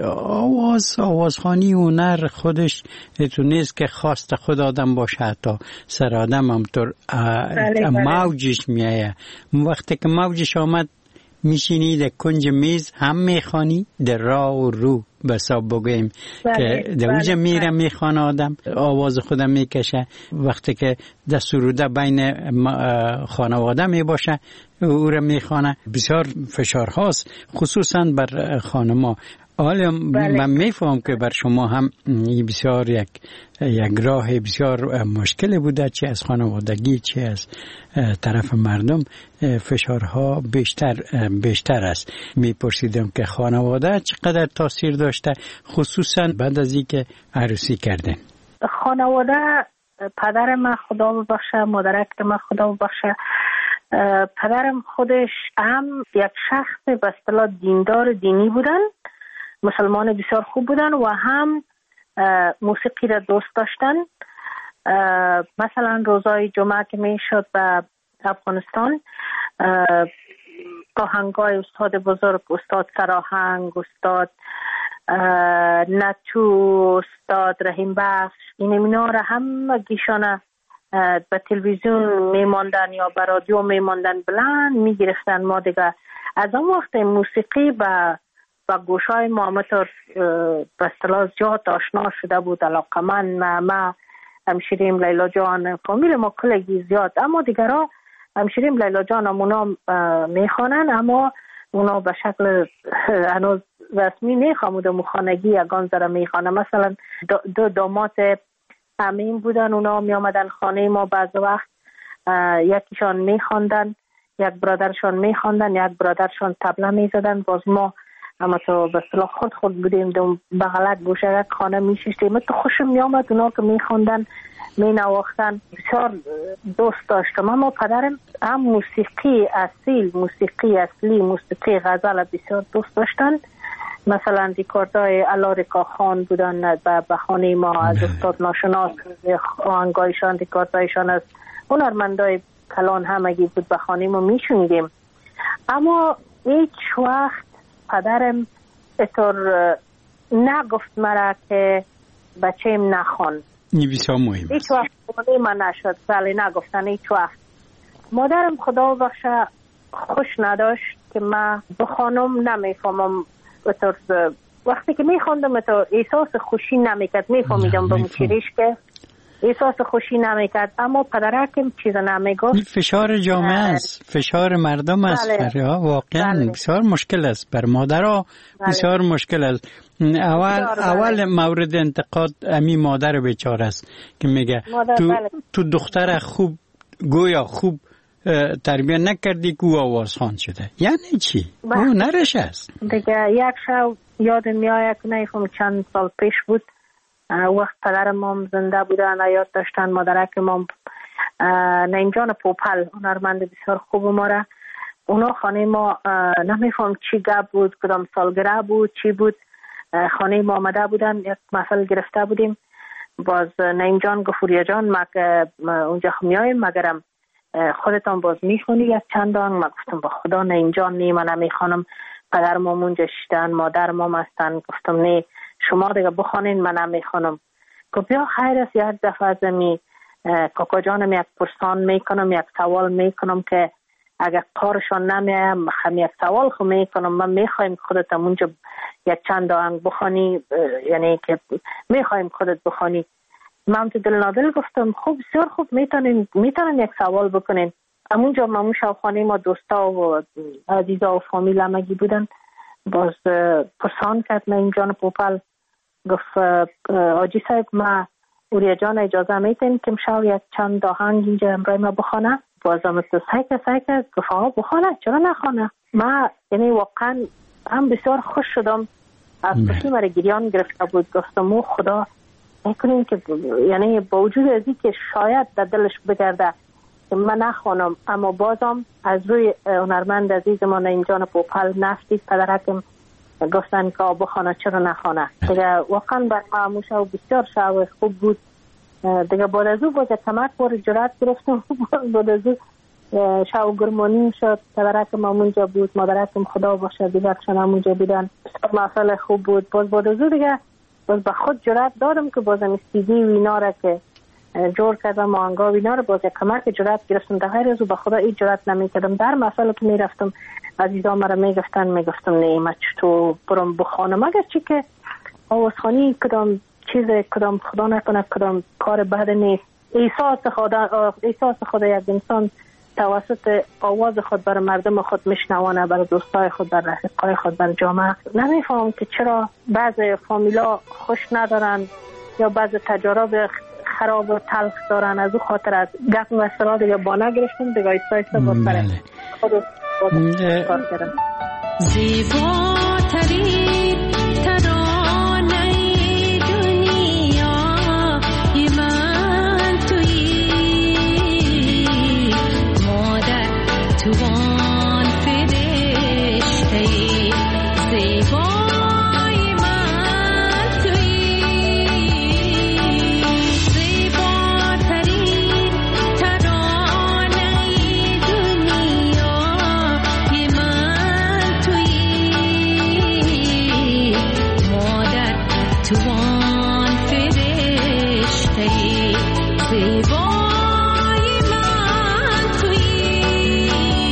آوازخوانی هنر خودش تو نیست که خواست خود آدم باشه، حتی سر آدم همطور موجش میایه. وقتی که موجش آمد میشینی در کنج میز هم میخوانی، در راه و رو بساب بگویم که در اونجا میره میخوانه آدم، آواز خودم میکشه. وقتی که در سروده بین خانواده میباشه او را میخوانه. بسیار فشار هاست خصوصا بر خانما. حالا من میفهم که بر شما هم بسیار یک راه بسیار مشکل بوده، چه از خانوادگی چه از طرف مردم فشارها بیشتر است. میپرسیدم که خانواده چقدر تاثیر داشته خصوصا بعد از اینکه عروسی کردن؟ خانواده، پدر من خدا ببخشه، مادرک من خدا ببخشه، پدرم خودش هم یک شخص به اصطلاح دیندار دینی بودن، مسلمان بسیار خوب بودن و هم موسیقی را دوست داشتن. مثلا روزای جمعه که می شد به افغانستان، آهنگای استاد بزرگ، استاد سراهنگ، استاد نتو، استاد رحیم بخش، اینا را هم گیشانه به تلویزیون میماندن یا به رادیو میماندن، بلند میگرفتن. ما دیگه از اون وقت موسیقی به گوشای ما همطور به اصطلاح زیاد آشنا شده بود. علاقمند ما همشیریم لیلا جان، فامیل ما کلگی زیاد، اما دیگرها همشیریم لیلا جان هم اونا میخوانن، اما اونا به شکل هنوز رسمی میخوامود مخانگی یگان ذره میخوانن. مثلا دو داماد امین بودن، اونا می آمدن خانه ما بعض وقت، یکیشان میخواندن، یک برادرشان میخواندن، یک برادرشان طبله میزدن. باز ما اما تو به اصطلاح خود بودیم دو بغلک گوشه یک خانه میشیشتیم. تو خوشم میامد اونا که میخواندن مینواختن، بسیار دوست داشتم. اما پدرم هم موسیقی اصیل، موسیقی اصلی، موسیقی غزل بسیار دوست داشتن. مثلا دیکاردای علارکا خان بودن به خانه ما، از استاد ناشناس آهنگایشان، دیکاردایشان از هنرمندای کلان همگی بود، به خانه ما میشونیدیم. اما هیچ وقت پدرم اطور نگفت مرا که بچه‌م نخوان. این بسیار مهم. هیچ وقت خانه من نشد، ولی نگفتن هیچ وقت. مادرم خدا بخشه خوش نداشت که من بخوانم، نمیفهمم. وقتی که میخواندم تو احساس خوشی نمیکرد، میفهمیدم به مچیریش که احساس خوشی نمیکرد، اما پدرکم چیز نمیگفت. فشار جامعه است، فشار مردم است. واقعا بسیار مشکل است بر مادرها، بسیار مشکل است. اول مورد انتقاد امی مادر بیچاره است که میگه تو دختر خوب گویا خوب تربیت نکردی که او آوازخوان شده. یعنی چی؟ او نرش است دیگه. یک شب یادم میآید که نمیفهم چند سال پیش بود، وقت پدرم هم زنده بودن، حیات داشتن. مادرکم هم نعیم جان پوپل، هنرمند بسیار خوب ما را، اونا خانه ما نمیفهم چی گپ بود، کدام سالگرد بود چی بود، خانه ما آمده بودن، یک محفل گرفته بودیم. باز نعیم جان گفت ریا جان ما اونجا میایم، مگرم خودتان باز میخونی یک چند آهنگ. من گفتم با خدا نه اینجا نه، من نمیخوانم، پدر ما اونجا شدن، مادر ما هستن. گفتم نه شما دیگه بخوانین، من نمیخوانم. گفت بیا خیر است یک دفعه از می کاکا جانم یک پرسان میکنم، یک سوال میکنم که اگر کارشان نمیایم هم یک سوال خو میکنم. من میخوایم خودت اونجا یک چند آهنگ بخوانی، یعنی که میخوایم خودت بخوانی. من تو دل نادل گفتم خوب، بسیار خوب، میتونن یک سوال بکنین. همونجا مامون شاوخانه ما دوستا و عزیزا و فامیل همگی بودن. باز پرسان کرد من این جان پوپل، گفت آجی صاحب ما اوریا جان اجازه میتین که امشب یک چند آهنگ اینجا امرای ما بخونه؟ بازم تو سایک گفت آقا بخونه، چرا نخونه؟ ما یعنی واقعا هم بسیار خوش شدم. از پشتی مرا گریان گرفته بود. گفتم او خدا میکنیم که یعنی با وجود از این که شاید در دلش بگرده که من نخوانم، اما بازم از روی هنرمند عزیز ما اینجان پوپل نفتی پدرکم گفتن که بخونه، چرا نخونه؟ دیگه واقعا بر ما شو بسیار شو خوب بود. دیگه بعد از او باز کمک بار جرات گرفتم. بعد از او شو گرمانی شد. پدرکم همونجا بود، مادرکم خدا باشه دیگرشان همونجا بودن. مسئله خوب بود. باز بعد از او دیگه باز به خود جرات دادم که بازم استیدی و اینا را که جور کردم، آهنگا و اینا را باز کمک جرات گرفتم. در غیر از او به خدا این جرات نمیکردم. در مسئله که میرفتم عزیزا مرا میگفتم نه من چطور برم بخوانم، اگر چی که آوازخوانی کدام چیز کدام خدا نکنه کدام کار بد نیست. احساس خدا یک انسان توسط آواز خود بر مردم خود میشنوانه، بر دوستای خود، بر رفیقای خود، بر جامعه. نمیفهم که چرا بعضی فامیلا خوش ندارن یا بعضی تجارب خراب و تلخ دارن. از او خاطر از گپ و سرا دیگه بانه گرفتم دیگه ایستا با سر خود کار کردم. زیباترین ترانه دنیا من تویی، مادر تو آن فرشته زیبای من تویی. زیباترین ترانه دنیا من تویی، مادر تو آن فرشته زیبای من تویی.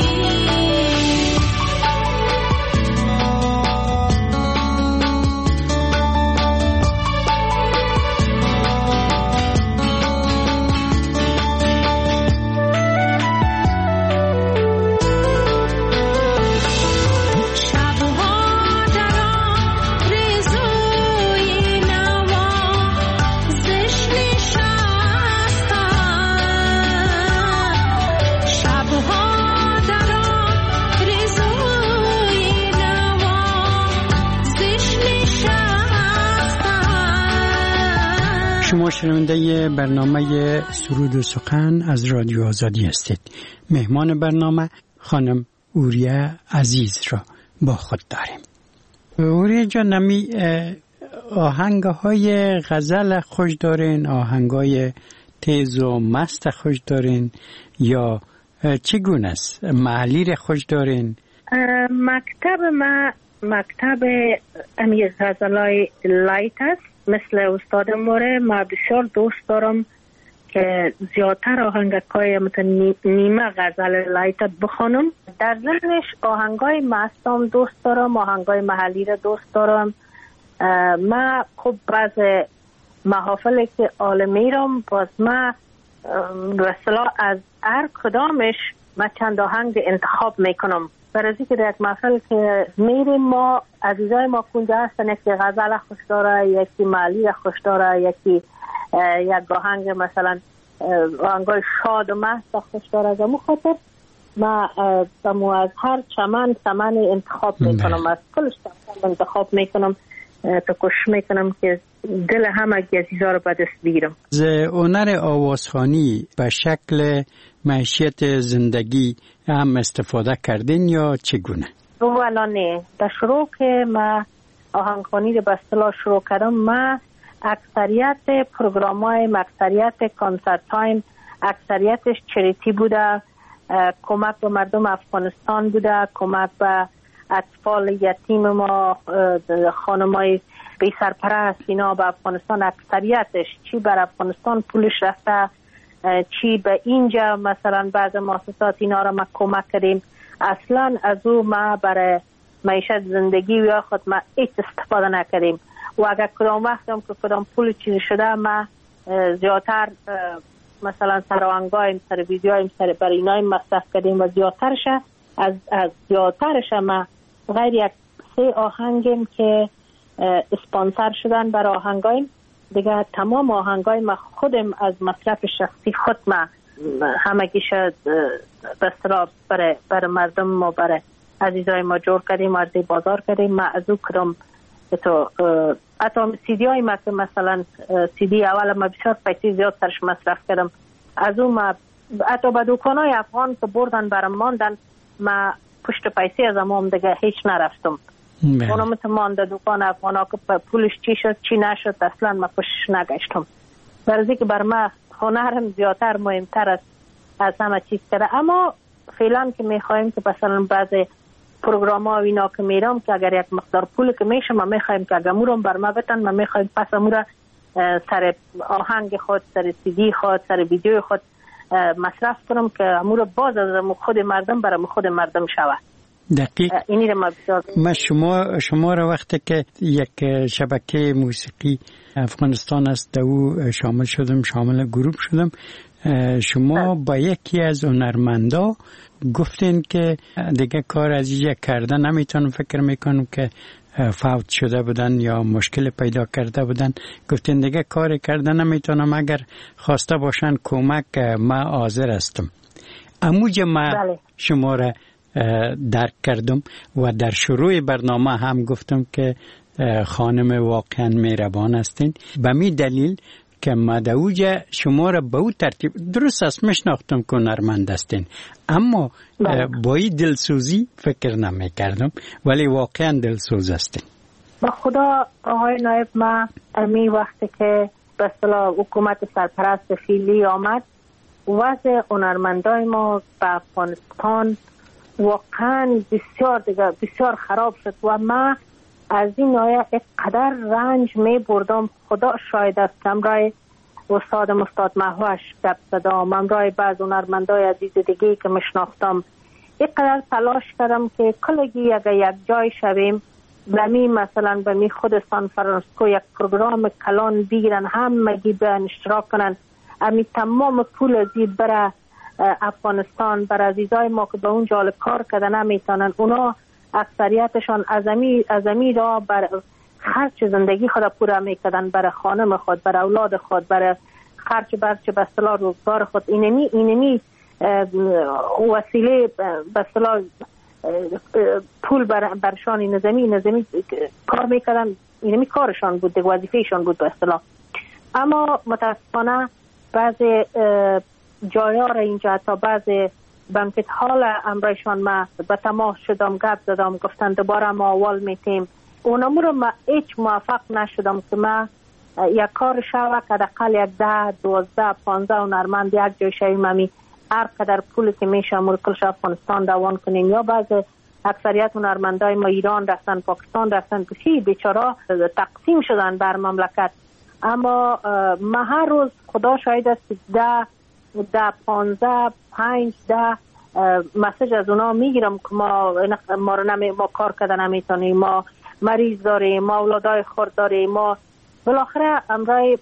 شبها در آرزوی نوا زشت نشستم. شبها در آرزوی نوا زشت نشستم. شما شنونده برنامه سرود و سخن از رادیو آزادی هستید. مهمان برنامه خانم اوریا عزیز را با خود داریم. اوریا جان، نمی آهنگ‌های غزل خوش دارین، آهنگ‌های تیز و مست خوش دارین یا چگونه است؟ محلی خوش دارین؟ مکتب ما مکتب امی غزلای لایت است. مثل استاد موره ما بسیار دوست دارم که زیادتر آهنگای نیمه غزل لایت بخونم. در ذهنش آهنگای مستم دوست دارم، آهنگای محلی را دوست دارم. ما خب بعض محافلی که عالمی رم باز ما به اصطلاح از هر کدامش ما چند آهنگ انتخاب میکنم. برای که در یک محفل که میریم ما عزیزای ما کنجا هستن، یکی غزل خوش داره، یکی محلی خوش داره، یکی یک آهنگ مثلا آهنگای شاد و مست خوش داره. از امو خاطر ما از هر چمن انتخاب میکنم، از کلش انتخاب میکنم تا کوشش میکنم که دل همه عزیزا رو به دست بگیرم. از هنر آوازخوانی به شکل معیشت زندگی هم استفاده کردین یا چگونه؟ اولا نه، در شروع که ما آهنگخوانی رو به اصطلاح شروع کردم، ما اکثریت پروگرام های، اکثریت کنسرت های، اکثریتش چریتی بوده کمک به مردم افغانستان بوده، کمک به اطفال یتیم ما، خانمای بی سرپرست، اینا به افغانستان اکثریتش چی بر افغانستان پولش رفته، چی به اینجا مثلا بعض مؤسسات اینا را ما کمک کردیم. اصلا از او ما برای معیشت زندگی یا خود ما هیچ استفاده نکردیم و اگر کدام وقتم که کدام پول چیزی شده ما زیادتر مثلا سر آهنگایم، سر ویدیویم، سر برای اینای مصرف کردیم و زیادترش از زیادترش ما غیر یک 3 آهنگیم که اسپانسر شدن برای آهنگایم دیگه. تمام آهنگای ما خودم از مصرف شخصی خود ما همگیش به اصطلاح برای مردم و برای عزیزای ما جور کردیم، عرضه بازار کردیم. ما از او کدام تو حتی سی دی های ما که مثلا سی دی اول ما بسیار پیسی زیاد سرش مصرف کردم، از او ما حتی به دوکانای افغان که بردن برام ماندن، ما پشت پیسی از امام دیگه هیچ نرفتم. اونم مانده دوکان افغان ها که پولش چی شد چی نشد اصلا ما پشتش نگشتم. برای که بر ما هنرم زیادتر مهمتر از همه چیز کرده. اما فعلا که میخوایم که مثلا بعض پروگرام ها و اینا که میرم که اگر یک مقدار پول که میشه ما میخوایم که اگر مورم بر ما بتن، ما میخوایم پس امورا سر آهنگ خود، سر سی دی خود، سر ویدیو خود مصرف کنم که امورا باز از خود مردم برای خود مردم شود. دقیق. اینی رو ما شما را وقتی که یک شبکه موسیقی افغانستان است او شامل گروه شدم، شما با یکی از هنرمندا گفتین که دیگه کار از اینجا کردن نمیتونم، فکر میکنم که فوت شده بودن یا مشکل پیدا کرده بودن، گفتین دیگه کار کردن نمیتونم، اگر خواسته باشن کمک ما حاضر هستم. اموجه ما شما را درک کردم و در شروع برنامه هم گفتم که خانم واقعا مهربان هستین. به می دلیل که مدعوجه شما را به او ترتیب درست است میشناختم که هنرمند هستین، اما با این دلسوزی فکر نمی کردم، ولی واقعا دلسوز هستین. با خدا آقای نایب، ما امی وقتی که به اصطلاح حکومت سرپرست فعلی آمد، وضع هنرمندای ما به افغانستان واقعا بسیار خراب شد و ما از این آیه قدر رنج می بردم. خدا شاید است. امرای استاد محوش گپ زدم، امرای بعض هنرمندای عزیز دیگه که مشناختم، قدر تلاش کردم که کلگی اگر یک جای شویم بمی مثلا بمی خود سان فرانسیسکو یک پروگرام کلان بگیرن، همگی به اشتراک کنن، امی تمام پول ازی برای افغانستان، بر عزیزای ما که به اونجا کار کردن نمیتونن، اونا اکثریتشان از امی را بر خرچ زندگی خود پورا میکردن، برای خانم خود، برای اولاد خود، برای خرچ برچه به اصطلاح روزگار خود. اینمی وسیله به اصطلاح پول برشان نظامی کار میکردن، اینمی کارشان بود، وظیفهشان بود به اصطلاح. اما متاسفانه بعض جایا را اینجا تا بعض بانکت هال امرایشان ما به تماس شدم، گپ زدم، گفتن دوباره ما اول میتیم. اونمو رو ما هیچ موفق نشدم که ما یک کار شوه که دقل یک 10 12 15 هنرمند یک جای شویم، همی هر قدر پولی که میشه مرکلش افغانستان دوان کنیم. یا بعض اکثریت هنرمندای ما ایران رفتن، پاکستان رفتن، کسی بیچاره تقسیم شدن بر مملکت. اما ما هر روز خدا شاید است 10 15 5 10 مسیج از اونا میگیرم که ما کار کردن نمیتونیم، ما مریض داریم، ما اولادای خورد داریم. ما بالاخره امرای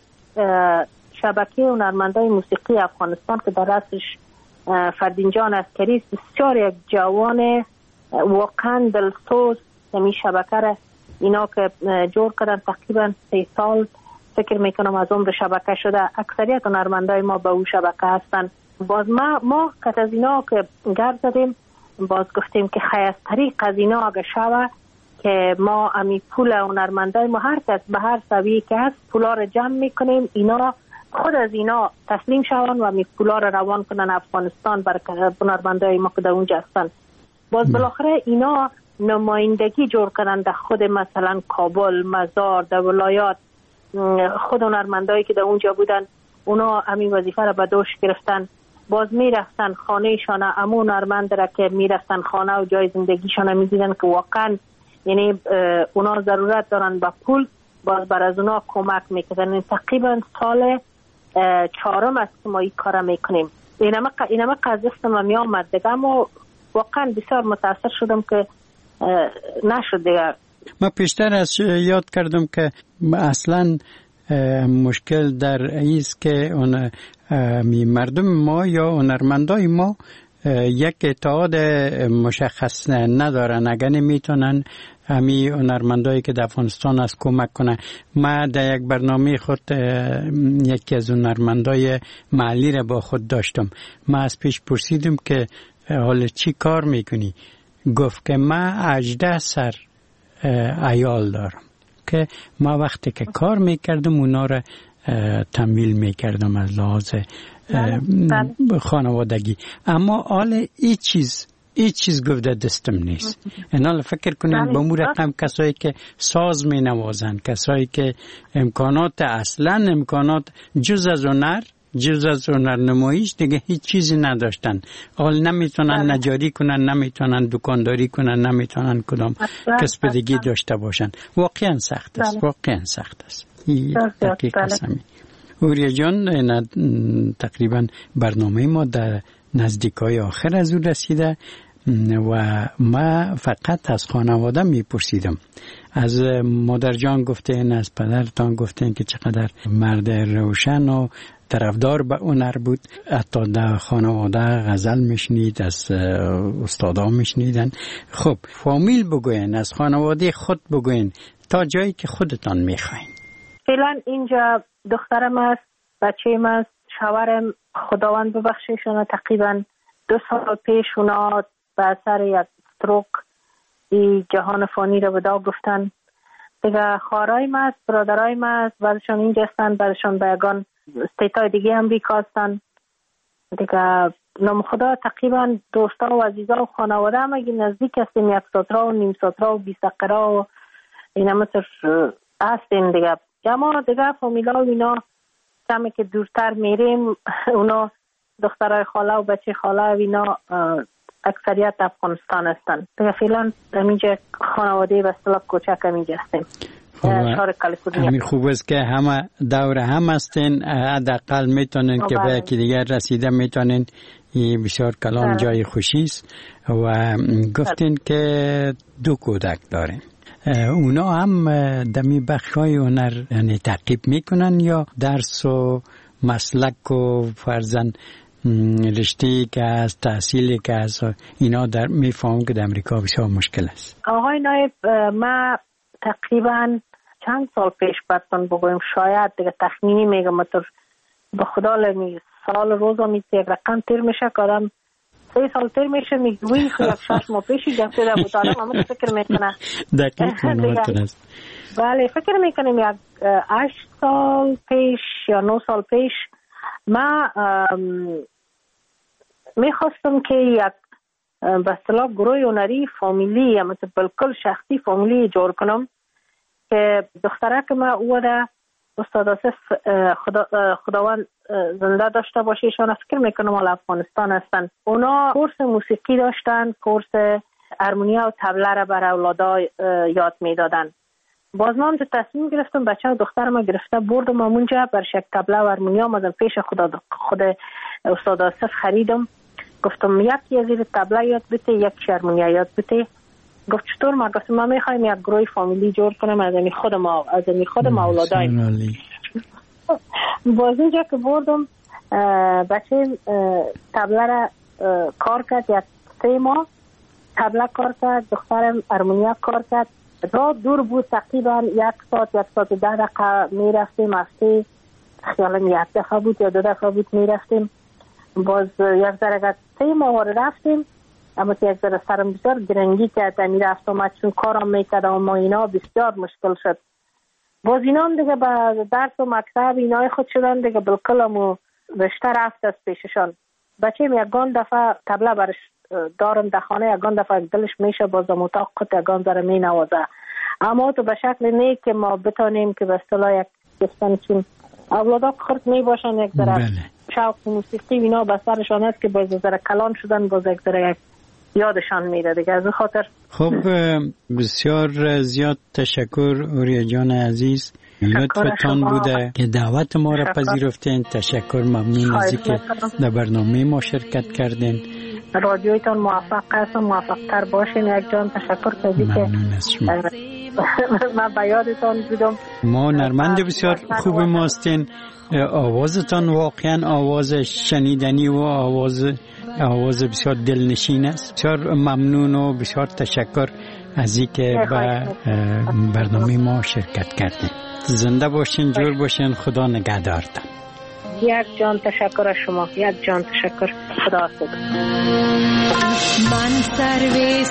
شبکه هنرمندای موسیقی افغانستان که در رأسش فردین جان عسکری بسیار یک جوان واقعا دلسوز، همین شبکه را اینا که جور کردن تقریبا 3 سال فکر میکنم از عمر شبکه شده. اکثریت هنرمندای ما به اون شبکه هستن. باز ما کت از اینا که گرد زدیم، باز گفتیم که خیستری از اینا اگه شوه که ما امی پول هنرمندای ما هر کس به هر سویه که هست پولا رو جمع میکنیم، اینا خود از اینا تسلیم شوان و امی پولا رو روان کنن افغانستان بر هنرمندای ما که در اونجا هستن. باز بالاخره اینا نمایندگی جور کنن در خود مثلا کابل، مزار، در ولایات. خود هنرمندایی که در اونجا بودن اونا همین وظیفه را به دوش گرفتن. باز میرفتن خانهشان، امون هنرمند را که میرفتن خانه و جای زندگیشان میدیدن که واقعا یعنی اونا ضرورت دارن به پول، باز بر از اونا کمک میکنن. تقریبا سال 4 است که ما این کار میکنیم. اینما قضیستم می آمد دیگه، اما واقعا بسیار متاثر شدم که نشد دیگه. ما پیشتر از یاد کردم که اصلا مشکل در ایست که مردم ما یا هنرمندای ما یک اتحاد مشخص ندارن. اگر نمیتونن همی هنرمندایی که در افغانستان است کمک کنن. ما در یک برنامه خود یکی از هنرمندای محلی را با خود داشتم. ما از پیش پرسیدم که حالا چی کار میکنی؟ گفت که من 18 سر عیال دارم که ما وقتی که کار میکردم اونا را تمویل میکردم از لحاظ خانوادگی. اما حال این چیز گفته دستم نیست. اینا فکر کنین به مو رقم کسایی که ساز می نوازن، کسایی که امکانات جز از هنر نمایش دیگه هیچ چیزی نداشتن. حال نمیتونن نجاری کنن، نمیتونن دکانداری کنن، نمیتونن کدام کسب دیگه داشته باشن. واقعا سخت است. این دقیق هستمی. اوریا جان، تقریبا برنامه ما در نزدیکای آخر از او رسیده و ما فقط از خانواده میپرسیدم. از مادر جان گفتین، از پدرتان گفتین که چقدر مرد روشن و طرفدار به هنر بود. حتی در خانواده غزل میشنید، از استادا میشنیدن. خب فامیل بگوین، از خانواده خود بگوین تا جایی که خودتان میخواین. فعلا اینجا دخترم است، بچه‌م است، شوهرم خداوند ببخشیشون تقریبا 2 سال پیش اونا به اثر یک استروک این جهان فانی رو ودا گفتن. دیگه خواهرایم است، برادرایم است، بعضشان اینجا هستن، بعضشان به یگان استیتای دیگه امریکا هستن. دیگه نام خدا تقریبا دوستا و عزیزا و خانواده هم اگه نزدیک هستیم، 1 ساترا و نیم ساترا و 20 دقیقه و اینا مثل هستیم دیگه. اما دیگه فامیلا و اینا کمی که دورتر میریم، اونا دخترای خاله و بچه خاله و اینا اکثریت افغانستان هستن. دیگه فعلا همینجا خانواده به اصطلاح کوچک همینجا هستیم. شهر کالیفرنیا. همین خوب است که همه دور هم هستین، حداقل میتونن که به یکی دیگر رسیده میتونن. این بسیار کلام جای خوشی است. و گفتین که 2 کودک دارین. اونا هم دمی بخشای هنر یعنی تعقیب میکنن یا درس و مسلک و فرزن رشته که از تحصیلی که از اینا در میفهم که در امریکا بسیار مشکل است؟ آقای نایب، ما تقریبا چند سال پیش براتون بگویم، شاید دیگه تخمینی میگم، به خدا سال روزا میشه یک رقم تیر میشه که آدم 3 سال تیر میشه میگویی که یک 6 ماه پیشی گفته در بود. آدم همه فکر میکنه دقیق منواتون است. بله فکر میکنیم یک 8 سال پیش یا 9 سال پیش ما میخواستم که یک به اصطلاح گروه هنری فامیلی یا مثل بالکل شخصی فامیلی جور کنم که دختره که ما او ده استاد آصف خداوند زنده داشته باشه، ایشان فکر میکنم حال افغانستان هستن. اونا کورس موسیقی داشتن، کورس هارمونیا و طبله را بر اولادا یاد میدادن. باز من تصمیم گرفتم بچه و دخترم گرفته بردم اونجا برش یک طبله و هارمونیا آمدم پیش خود استاد آصف خریدم. گفتم یکی از این طبله یاد بده، یک هارمونیا یاد بده. گفت چطور؟ ما گفتم ما میخوایم یک گروه فامیلی جور کنم از این خودم اولادایم. باز اینجا که بردم بچه طبله را کار کرد، یک 3 ماه طبله کار کرد، دخترم هارمونیا کار کرد. راه دور بود، تقریبا 1 ساعت 10 دقیقه میرفتیم، هفته خیالم 1 دفعه بود یا 2 دفعه بود میرفتیم. باز یک ذره 3 ماه رفتیم، اما یک ذره سرم بسیار گرنگی کرد، میرفت آمد چون کارم میکرد اما اینا بسیار مشکل شد. باز اینا هم دیگه به درس و مکتب اینای خود شدن دیگه، بالکل همو رشته رفت از پیششان. بچه‌م یکان دفعه طبله برش دارم در خانه، یکان دفعه دلش میشه باز در اتاق خود یکان ذره می نوازه. اما تو به شکل نه که ما بتانیم که به اصطلاح یک کسانی چون اولادا خرد می باشن یک ذره شوق موسیقی اینا به سرشان است که باز ذره کلان شدن، باز یک ذره یادشان میره دیگه. از خاطر خب بسیار زیاد تشکر اوریا جان عزیز، لطفتان بوده که دعوت ما را پذیرفتین. تشکر، ممنون از اینکه در برنامه ما شرکت کردین. رادیویتان موفق است و موفق تر باشین. یک جان تشکر کردی که من به یادتان بودم. ما نرمند بسیار خوب ماستین. آوازتان واقعا آواز شنیدنی و آواز بسیار دلنشین است. بسیار ممنون و بسیار تشکر از اینکه به برنامه ما شرکت کردین. زنده باشین، جور باشین، خدا نگهدارتان. یک جان تشکر از شما، یک جان تشکر. خدا حافظ. من سر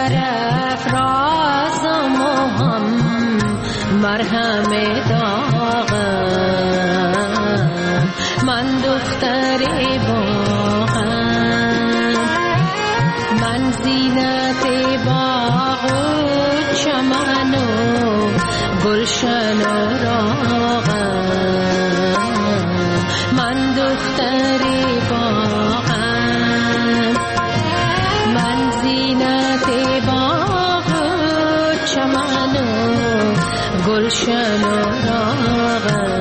افرازم و هم مرهم داغم، من دختر باغم، من زینت باغ و چمن و گلشن و راغم، من دختر باغم، من زینت باغ و چمن و گلشن و راغم.